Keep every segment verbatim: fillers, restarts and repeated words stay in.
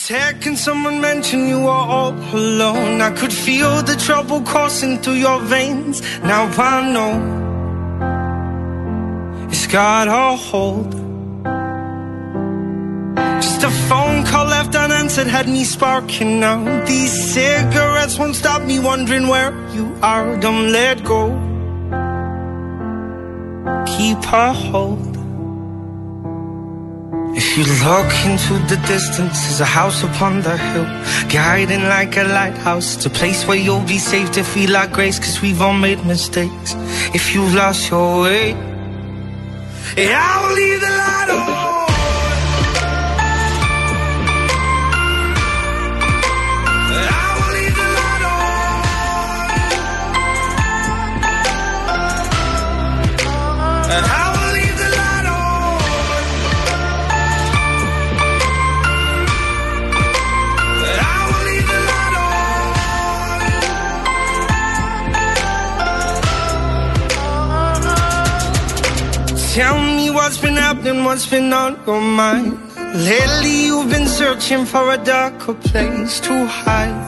Second someone mentioned you were all alone. I could feel the trouble coursing through your veins. Now I know it's got a hold. Just a phone call left unanswered had me sparking now. These cigarettes won't stop me wondering where you are. Don't let go. Keep a hold. If you look into the distance, there's a house upon the hill, guiding like a lighthouse. It's a place where you'll be safe to feel like grace, cause we've all made mistakes. If you've lost your way, yeah, I'll leave the light on. Tell me what's been happening, what's been on your mind. Lately you've been searching for a darker place to hide.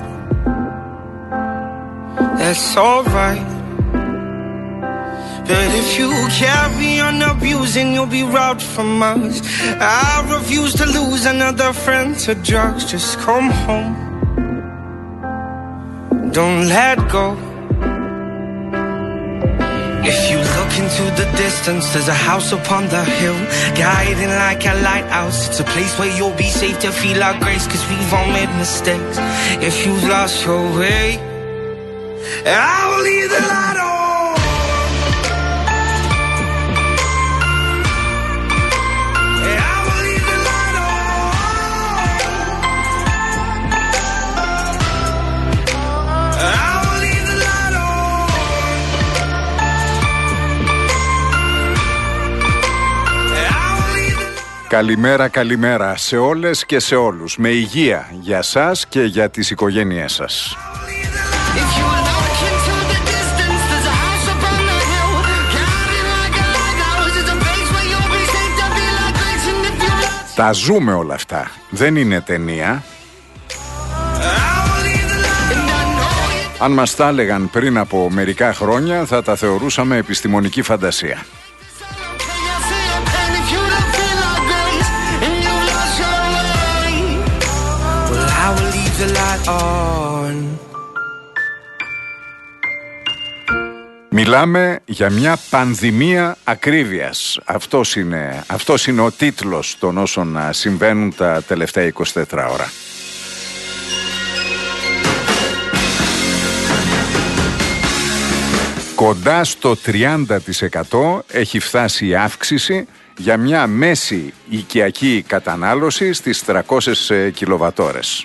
That's alright. But if you carry on abusing, you'll be robbed from us. I refuse to lose another friend to drugs. Just come home. Don't let go. If you look into the distance, there's a house upon the hill, guiding like a lighthouse. It's a place where you'll be safe to feel our grace, cause we've all made mistakes. If you've lost your way, I will leave the light on. Καλημέρα, καλημέρα σε όλες και σε όλους. Με υγεία για σας και για τις οικογένειές σας. Τα ζούμε όλα αυτά. Δεν είναι ταινία. Αν μας τα έλεγαν πριν από μερικά χρόνια, θα τα θεωρούσαμε επιστημονική φαντασία. Μιλάμε για μια πανδημία ακρίβειας. Αυτός είναι, αυτός είναι ο τίτλος των όσων συμβαίνουν τα τελευταία εικοσιτέσσερις ώρα. Κοντά στο τριάντα τοις εκατό έχει φτάσει η αύξηση για μια μέση οικιακή κατανάλωση στις τριακόσιες κιλοβατόρες.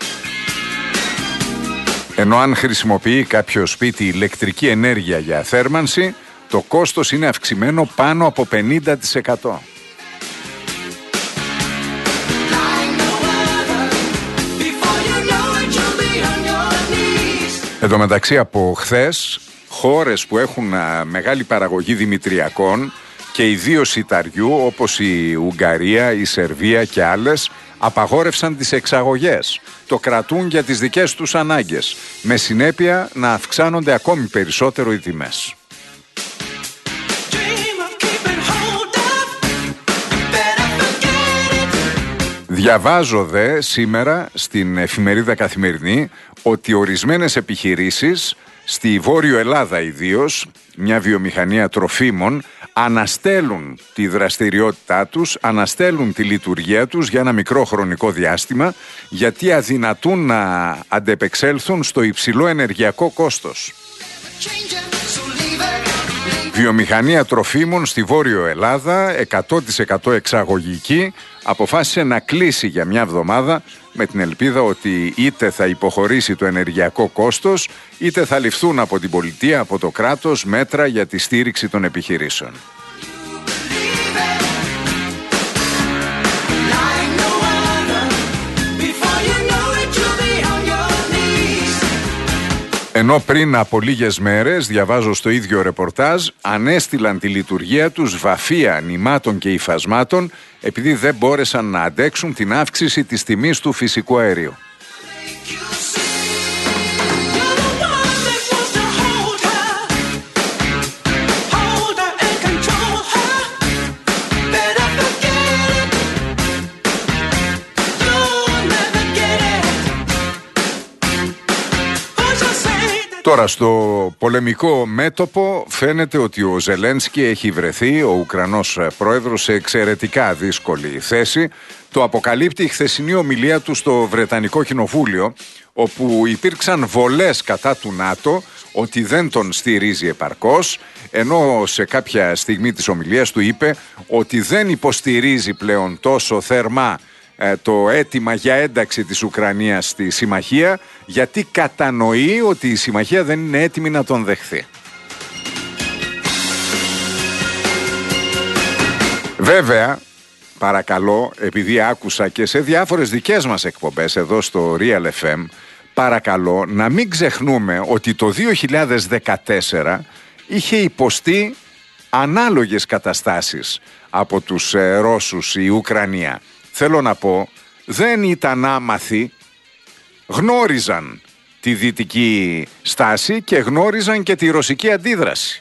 Ενώ αν χρησιμοποιεί κάποιο σπίτι ηλεκτρική ενέργεια για θέρμανση, το κόστος είναι αυξημένο πάνω από πενήντα τοις εκατό. Εν τω μεταξύ, από χθες, χώρες που έχουν μεγάλη παραγωγή δημητριακών και ιδίως σιταριού, όπως η Ουγγαρία, η Σερβία και άλλες, απαγόρευσαν τις εξαγωγές. Το κρατούν για τις δικές τους ανάγκες, με συνέπεια να αυξάνονται ακόμη περισσότερο οι τιμές. Διαβάζω δε σήμερα στην εφημερίδα Καθημερινή ότι ορισμένες επιχειρήσεις, στη Βόρειο Ελλάδα ιδίως, μια βιομηχανία τροφίμων, αναστέλουν τη δραστηριότητά τους, αναστέλουν τη λειτουργία τους για ένα μικρό χρονικό διάστημα, γιατί αδυνατούν να αντεπεξέλθουν στο υψηλό ενεργειακό κόστος. Βιομηχανία τροφίμων στη Βόρειο Ελλάδα, εκατό τοις εκατό εξαγωγική, αποφάσισε να κλείσει για μια εβδομάδα με την ελπίδα ότι είτε θα υποχωρήσει το ενεργειακό κόστος, είτε θα ληφθούν από την πολιτεία, από το κράτος, μέτρα για τη στήριξη των επιχειρήσεων. Ενώ πριν από λίγες μέρες, διαβάζω στο ίδιο ρεπορτάζ, ανέστηλαν τη λειτουργία τους βαφεία νημάτων και υφασμάτων επειδή δεν μπόρεσαν να αντέξουν την αύξηση της τιμής του φυσικού αερίου. Τώρα στο πολεμικό μέτωπο φαίνεται ότι ο Ζελένσκι έχει βρεθεί, ο Ουκρανός πρόεδρος, σε εξαιρετικά δύσκολη θέση. Το αποκαλύπτει η χθεσινή ομιλία του στο Βρετανικό Κοινοβούλιο, όπου υπήρξαν βολές κατά του ΝΑΤΟ ότι δεν τον στηρίζει επαρκώς, ενώ σε κάποια στιγμή της ομιλίας του είπε ότι δεν υποστηρίζει πλέον τόσο θερμά το αίτημα για ένταξη της Ουκρανίας στη συμμαχία, γιατί κατανοεί ότι η συμμαχία δεν είναι έτοιμη να τον δεχθεί. Βέβαια, παρακαλώ, επειδή άκουσα και σε διάφορες δικές μας εκπομπές εδώ στο Real εφ εμ, παρακαλώ να μην ξεχνούμε ότι το δύο χιλιάδες δεκατέσσερα είχε υποστεί ανάλογες καταστάσεις από τους ε, Ρώσους η Ουκρανία. Θέλω να πω, δεν ήταν άμαθοι, γνώριζαν τη δυτική στάση και γνώριζαν και τη ρωσική αντίδραση.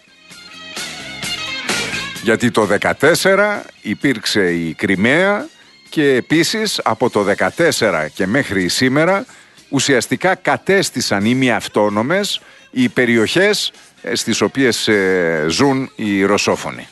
Γιατί το δεκατέσσερα υπήρξε η Κριμαία και επίσης από το δεκατέσσερα και μέχρι σήμερα ουσιαστικά κατέστησαν ημιαυτόνομες οι περιοχές στις οποίες ε, ζουν οι Ρωσόφωνοι.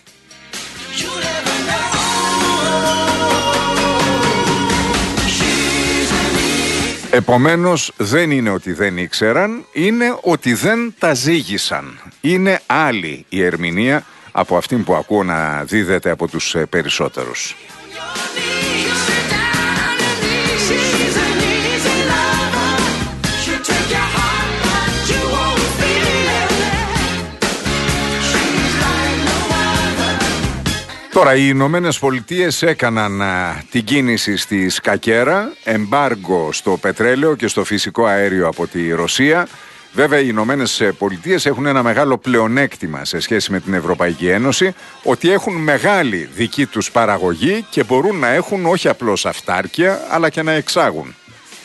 Επομένως δεν είναι ότι δεν ήξεραν, είναι ότι δεν τα ζήγησαν. Είναι άλλη η ερμηνεία από αυτήν που ακούω να δίδεται από τους περισσότερους. Τώρα οι Ηνωμένες Πολιτείες έκαναν α, την κίνηση στη σκακέρα, εμπάργκο στο πετρέλαιο και στο φυσικό αέριο από τη Ρωσία. Βέβαια οι Ηνωμένες Πολιτείες έχουν ένα μεγάλο πλεονέκτημα σε σχέση με την Ευρωπαϊκή Ένωση, ότι έχουν μεγάλη δική τους παραγωγή και μπορούν να έχουν όχι απλώς αυτάρκεια αλλά και να εξάγουν.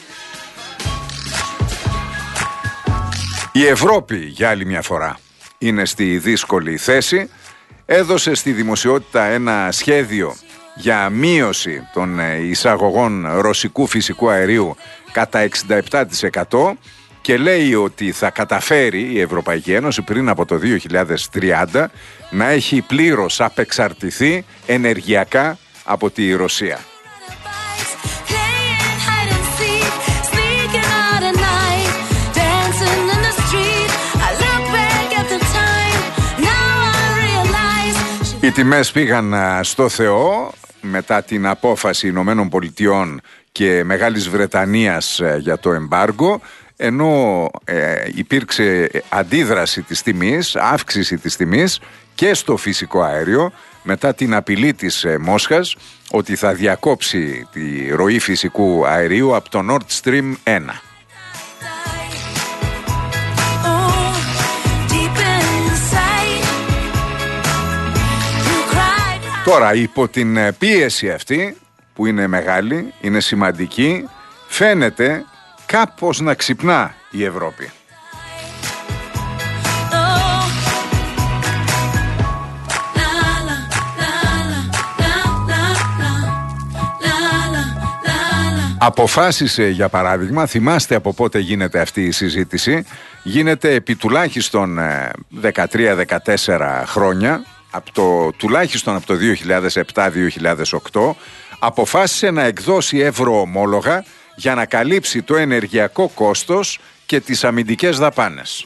Η Ευρώπη για άλλη μια φορά είναι στη δύσκολη θέση. Έδωσε στη δημοσιότητα ένα σχέδιο για μείωση των εισαγωγών ρωσικού φυσικού αερίου κατά εξήντα επτά τοις εκατό και λέει ότι θα καταφέρει η Ευρωπαϊκή Ένωση πριν από το δύο χιλιάδες τριάντα να έχει πλήρως απεξαρτηθεί ενεργειακά από τη Ρωσία. Οι τιμές πήγαν στο Θεό μετά την απόφαση Ηνωμένων Πολιτειών και Μεγάλης Βρετανίας για το εμπάργκο, ενώ ε, υπήρξε αντίδραση της τιμής, αύξηση της τιμής και στο φυσικό αέριο μετά την απειλή της ε, Μόσχας ότι θα διακόψει τη ροή φυσικού αερίου από το Nord Stream ένα. Τώρα υπό την πίεση αυτή που είναι μεγάλη, είναι σημαντική, φαίνεται κάπως να ξυπνά η Ευρώπη. Αποφάσισε για παράδειγμα, θυμάστε από πότε γίνεται αυτή η συζήτηση, γίνεται επί τουλάχιστον δεκατρία δεκατέσσερα χρόνια, από το, τουλάχιστον από το δύο χιλιάδες επτά δύο χιλιάδες οκτώ, αποφάσισε να εκδώσει ευρωομόλογα για να καλύψει το ενεργειακό κόστος και τις αμυντικές δαπάνες.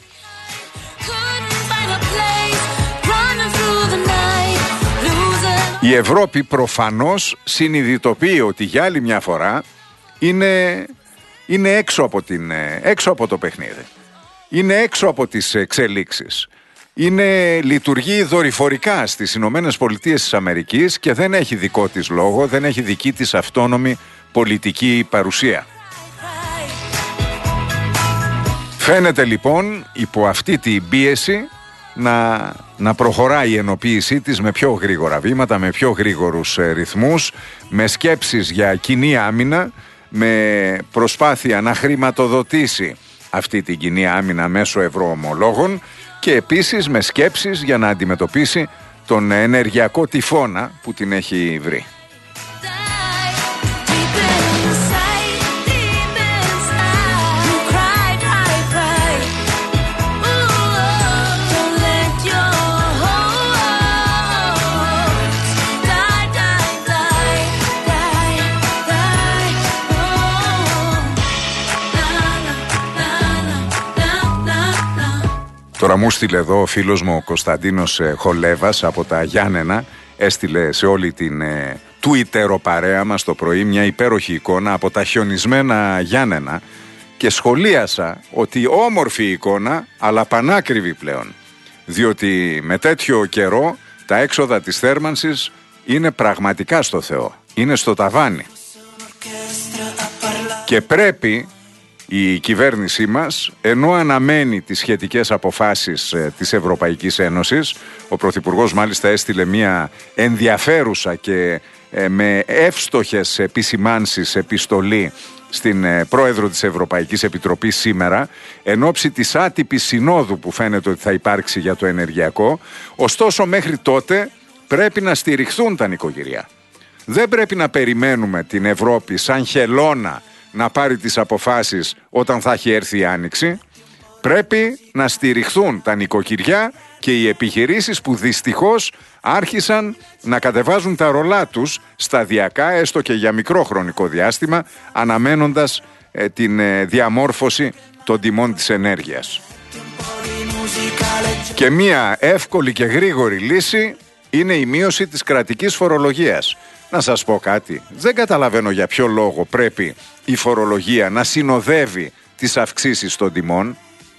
Η Ευρώπη προφανώς συνειδητοποιεί ότι για άλλη μια φορά είναι, είναι έξω, από την, έξω από το παιχνίδι. Είναι έξω από τις εξελίξεις. Είναι, λειτουργεί δορυφορικά στις Ηνωμένες Πολιτείες της Αμερικής και δεν έχει δικό της λόγο, δεν έχει δική της αυτόνομη πολιτική παρουσία. Φαίνεται λοιπόν υπό αυτή την πίεση να, να προχωράει η ενοποίησή της με πιο γρήγορα βήματα, με πιο γρήγορους ε, ρυθμούς, με σκέψεις για κοινή άμυνα, με προσπάθεια να χρηματοδοτήσει αυτή την κοινή άμυνα μέσω ευρωομολόγων και επίσης με σκέψεις για να αντιμετωπίσει τον ενεργειακό τυφώνα που την έχει βρει. Τώρα μου στείλε εδώ ο φίλος μου ο Κωνσταντίνος Χολέβας από τα Γιάννενα, έστειλε σε όλη την ε, Twitter παρέα μας το πρωί μια υπέροχη εικόνα από τα χιονισμένα Γιάννενα και σχολίασα ότι όμορφη εικόνα αλλά πανάκριβη πλέον, διότι με τέτοιο καιρό τα έξοδα της θέρμανσης είναι πραγματικά στο Θεό, είναι στο ταβάνι και πρέπει η κυβέρνησή μας, ενώ αναμένει τις σχετικές αποφάσεις ε, της Ευρωπαϊκής Ένωσης, ο Πρωθυπουργός μάλιστα έστειλε μια ενδιαφέρουσα και ε, με εύστοχες επισημάνσεις επιστολή στην ε, Πρόεδρο της Ευρωπαϊκής Επιτροπής σήμερα, εν ώψη της άτυπης συνόδου που φαίνεται ότι θα υπάρξει για το ενεργειακό. Ωστόσο μέχρι τότε πρέπει να στηριχθούν τα νοικοκυριά. Δεν πρέπει να περιμένουμε την Ευρώπη σαν χελώνα να πάρει τις αποφάσεις όταν θα έχει έρθει η Άνοιξη. Πρέπει να στηριχθούν τα νοικοκυριά και οι επιχειρήσεις που δυστυχώς άρχισαν να κατεβάζουν τα ρολά τους σταδιακά, έστω και για μικρό χρονικό διάστημα, αναμένοντας ε, την ε, διαμόρφωση των τιμών της ενέργειας. Και μία εύκολη και γρήγορη λύση είναι η μείωση της κρατικής φορολογίας. Να σας πω κάτι, δεν καταλαβαίνω για ποιο λόγο πρέπει η φορολογία να συνοδεύει τις αυξήσεις των τιμών.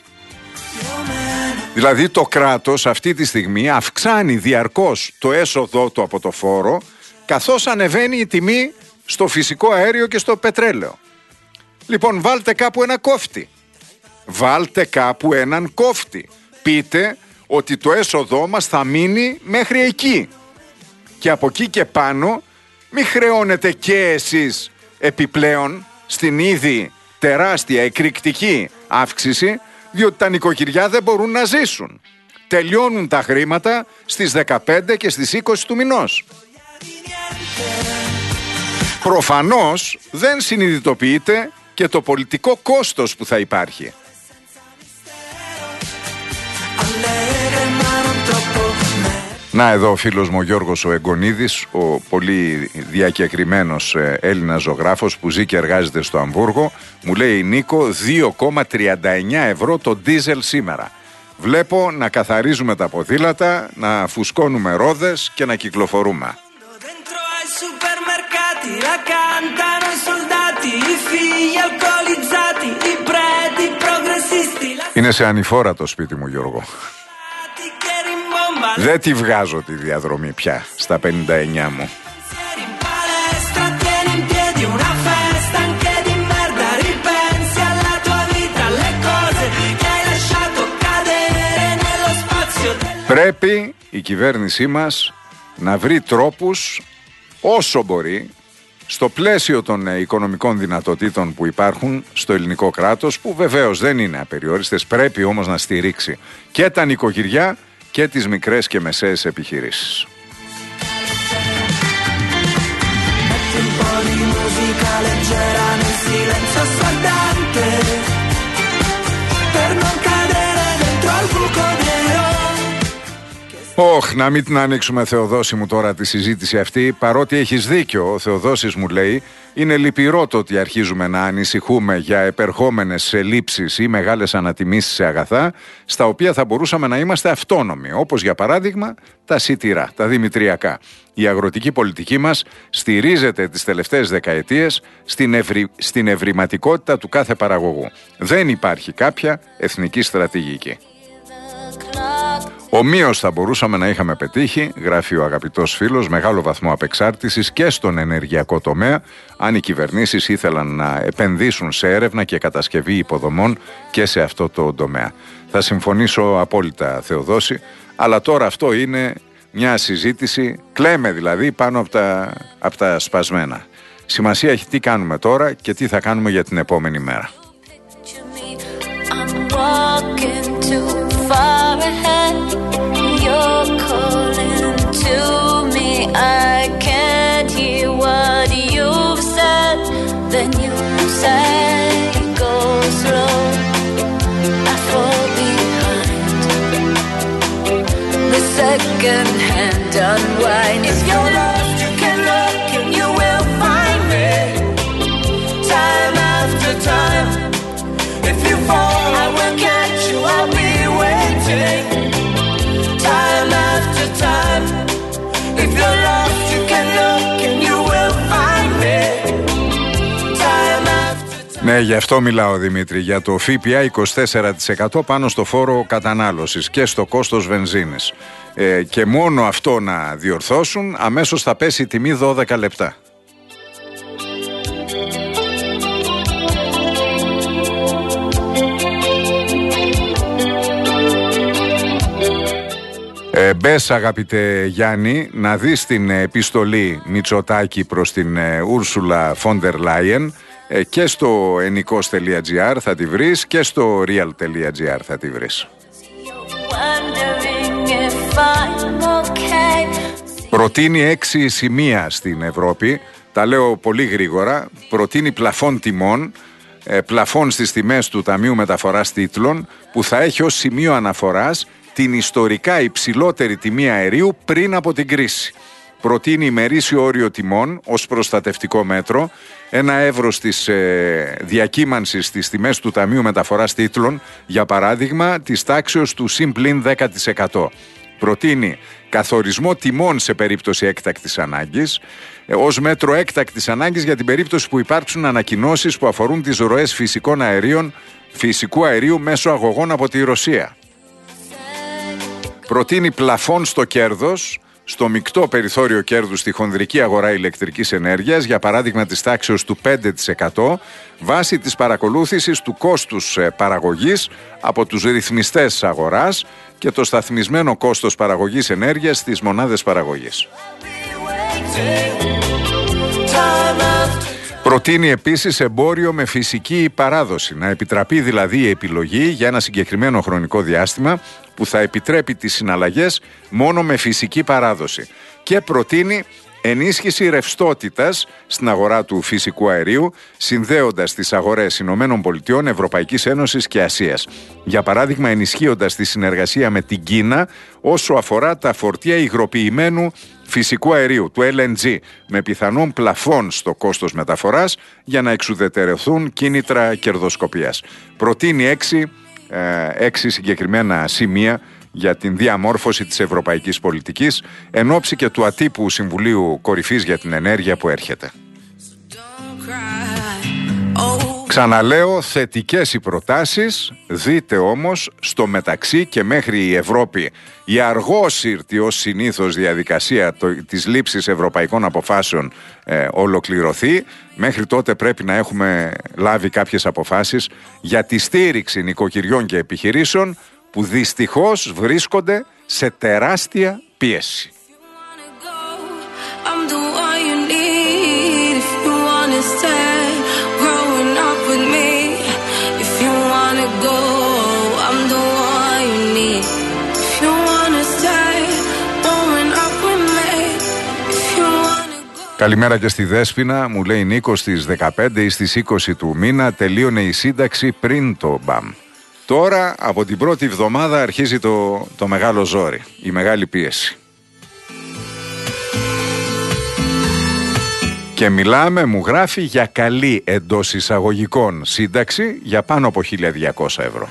Δηλαδή το κράτος αυτή τη στιγμή αυξάνει διαρκώς το έσοδό του από το φόρο, καθώς ανεβαίνει η τιμή στο φυσικό αέριο και στο πετρέλαιο. Λοιπόν, βάλτε κάπου ένα κόφτη. Βάλτε κάπου έναν κόφτη. Πείτε ότι το έσοδό μας θα μείνει μέχρι εκεί. Και από εκεί και πάνω μην χρεώνετε και εσείς επιπλέον στην ήδη τεράστια εκρηκτική αύξηση, διότι τα νοικοκυριά δεν μπορούν να ζήσουν. Τελειώνουν τα χρήματα στις δεκαπέντε και στις είκοσι του μηνός. Προφανώς δεν συνειδητοποιείται και το πολιτικό κόστος που θα υπάρχει. Να εδώ ο φίλος μου ο Γιώργος ο Εγκονίδης, ο πολύ διακεκριμένος Έλληνας ζωγράφος που ζει και εργάζεται στο Αμβούργο, μου λέει Νίκο δύο κόμμα τριάντα εννιά ευρώ το ντίζελ σήμερα. Βλέπω να καθαρίζουμε τα ποδήλατα, να φουσκώνουμε ρόδες και να κυκλοφορούμε. Είναι σε ανηφόρα το σπίτι μου, Γιώργο. Δεν τη βγάζω τη διαδρομή πια στα πενήντα εννιά μου. Πρέπει η κυβέρνησή μας να βρει τρόπους όσο μπορεί στο πλαίσιο των οικονομικών δυνατοτήτων που υπάρχουν στο ελληνικό κράτος, που βεβαίως δεν είναι απεριόριστες, πρέπει όμως να στηρίξει και τα νοικοκυριά και τις μικρές και μεσαίες επιχειρήσεις. Όχ, να μην την ανοίξουμε, Θεοδόση μου, τώρα τη συζήτηση αυτή, παρότι έχεις δίκιο, ο Θεοδόσης μου λέει, είναι λυπηρό το ότι αρχίζουμε να ανησυχούμε για επερχόμενες ελλείψεις ή μεγάλες ανατιμήσεις σε αγαθά, στα οποία θα μπορούσαμε να είμαστε αυτόνομοι, όπως για παράδειγμα τα σιτηρά, τα δημητριακά. Η αγροτική πολιτική μας στηρίζεται τις τελευταίες δεκαετίες στην, ευρυ... στην ευρηματικότητα του κάθε παραγωγού. Δεν υπάρχει κάποια εθνική στρατηγική. Ομοίως θα μπορούσαμε να είχαμε πετύχει, γράφει ο αγαπητός φίλος, μεγάλο βαθμό απεξάρτησης και στον ενεργειακό τομέα, αν οι κυβερνήσεις ήθελαν να επενδύσουν σε έρευνα και κατασκευή υποδομών και σε αυτό το τομέα. Θα συμφωνήσω απόλυτα, Θεοδόση, αλλά τώρα αυτό είναι μια συζήτηση, κλαίμε δηλαδή πάνω από τα, από τα σπασμένα. Σημασία έχει τι κάνουμε τώρα και τι θα κάνουμε για την επόμενη μέρα. Far ahead, you're calling to me. I can't hear what you've said. Then you say, go slow. I fall behind. The second hand unwind. If you're lost, you can look and you will find me. Time after time. If you fall, I will catch you. I'll be waiting. Time after time. If you're lost, you can look and you will find me. Time after time. Ναι, γι' αυτό μιλάω, Δημήτρη, για το ΦΠΑ είκοσι τέσσερα τοις εκατό πάνω στο φόρο κατανάλωσης και στο κόστος βενζίνης. Ε, και μόνο αυτό να διορθώσουν, αμέσως θα πέσει η τιμή δώδεκα λεπτά. Ε, μπες, αγαπητέ Γιάννη, να δεις την επιστολή Μητσοτάκη προς την Ούρσουλα Φόντερ Λάιεν ε, και στο ενικός τελεία τζι άρ θα τη βρεις και στο real τελεία τζι άρ θα τη βρεις. Προτείνει έξι σημεία στην Ευρώπη, τα λέω πολύ γρήγορα. Προτείνει πλαφόν τιμών, ε, πλαφόν στις τιμές του Ταμείου Μεταφοράς Τίτλων, που θα έχει ως σημείο αναφοράς την ιστορικά υψηλότερη τιμή αερίου πριν από την κρίση. Προτείνει ημερήσιο όριο τιμών ως προστατευτικό μέτρο, ένα εύρος της ε, διακύμανσης στις τιμές του Ταμείου Μεταφοράς Τίτλων, για παράδειγμα της τάξεως του συμπλην δέκα τοις εκατό. Προτείνει καθορισμό τιμών σε περίπτωση έκτακτης ανάγκης, ε, ως μέτρο έκτακτης ανάγκης για την περίπτωση που υπάρξουν ανακοινώσεις που αφορούν τις ροές φυσικών αερίων, φυσικού αερίου μέσω αγωγών από τη Ρωσία. Προτείνει πλαφόν στο κέρδος, στο μεικτό περιθώριο κέρδους στη χονδρική αγορά ηλεκτρικής ενέργειας, για παράδειγμα της τάξεως του πέντε τοις εκατό, βάσει της παρακολούθησης του κόστους παραγωγής από τους ρυθμιστές αγοράς και το σταθμισμένο κόστος παραγωγής ενέργειας στις μονάδες παραγωγής. Προτείνει επίσης εμπόριο με φυσική παράδοση, να επιτραπεί δηλαδή η επιλογή για ένα συγκεκριμένο χρονικό διάστημα που θα επιτρέπει τις συναλλαγές μόνο με φυσική παράδοση. Και προτείνει ενίσχυση ρευστότητας στην αγορά του φυσικού αερίου, συνδέοντας τις αγορές Ηνωμένων Πολιτειών, Ευρωπαϊκής Ένωσης και Ασίας. Για παράδειγμα, ενισχύοντας τη συνεργασία με την Κίνα όσο αφορά τα φορτία υγροποιημένου φυσικού αερίου, του ελ εν τζι, με πιθανόν πλαφόν στο κόστος μεταφοράς για να εξουδετερωθούν κίνητρα κερδοσκοπίας. Προτείνει έξι, ε, έξι συγκεκριμένα σημεία για την διαμόρφωση της ευρωπαϊκής πολιτικής εν ώψη και του ατύπου Συμβουλίου Κορυφής για την Ενέργεια που έρχεται. Ξαναλέω, θετικές οι προτάσεις, δείτε όμως στο μεταξύ και μέχρι η Ευρώπη η αργόσυρτη ως συνήθως διαδικασία το, της λήψης ευρωπαϊκών αποφάσεων ε, ολοκληρωθεί, μέχρι τότε πρέπει να έχουμε λάβει κάποιες αποφάσεις για τη στήριξη νοικοκυριών και επιχειρήσεων που δυστυχώς βρίσκονται σε τεράστια πίεση. Καλημέρα και στη Δέσποινα, μου λέει Νίκο, στις δεκαπέντε ή στις είκοσι του μήνα τελείωνε η σύνταξη πριν το μπαμ. Τώρα από την πρώτη εβδομάδα αρχίζει το, το μεγάλο ζόρι, η μεγάλη πίεση. Και μιλάμε, μου γράφει, για καλή εντός εισαγωγικών σύνταξη για πάνω από χίλια διακόσια ευρώ.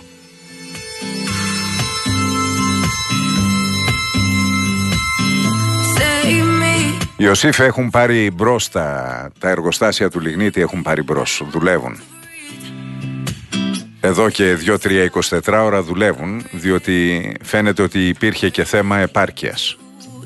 Ιωσήφ, έχουν πάρει μπρος τα, τα εργοστάσια του Λιγνίτη, έχουν πάρει μπρος, δουλεύουν. εδώ και δύο τρία εικοσιτέσσερα ώρα δουλεύουν, διότι φαίνεται ότι υπήρχε και θέμα επάρκειας.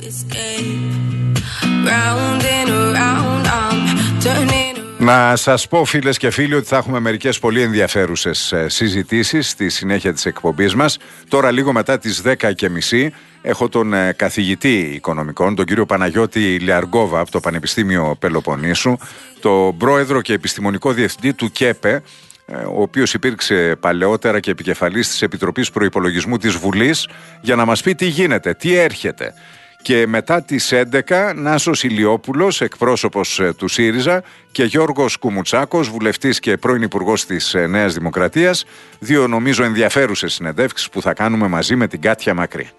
Να σας πω, φίλες και φίλοι, ότι θα έχουμε μερικές πολύ ενδιαφέρουσες συζητήσεις στη συνέχεια της εκπομπής μας. Τώρα λίγο μετά τις δέκα και μισή έχω τον καθηγητή οικονομικών, τον κύριο Παναγιώτη Λιαργόβα από το Πανεπιστήμιο Πελοποννήσου, τον πρόεδρο και επιστημονικό διευθυντή του ΚΕΠΕ, ο οποίος υπήρξε παλαιότερα και επικεφαλής της Επιτροπής Προϋπολογισμού της Βουλής, για να μας πει τι γίνεται, τι έρχεται. Και μετά τις έντεκα, Νάσος Ηλιόπουλος, εκπρόσωπος του ΣΥΡΙΖΑ, και Γιώργος Κουμουτσάκος, βουλευτής και πρώην υπουργός της Νέας Δημοκρατίας, δύο νομίζω ενδιαφέρουσες συνεντεύξεις που θα κάνουμε μαζί με την Κάτια Μακρύ.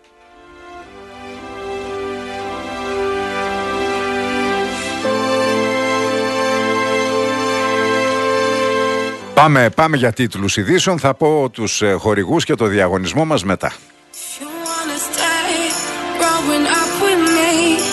Πάμε, πάμε για τίτλους ειδήσεων, θα πω τους χορηγούς και το διαγωνισμό μας μετά. Up with me.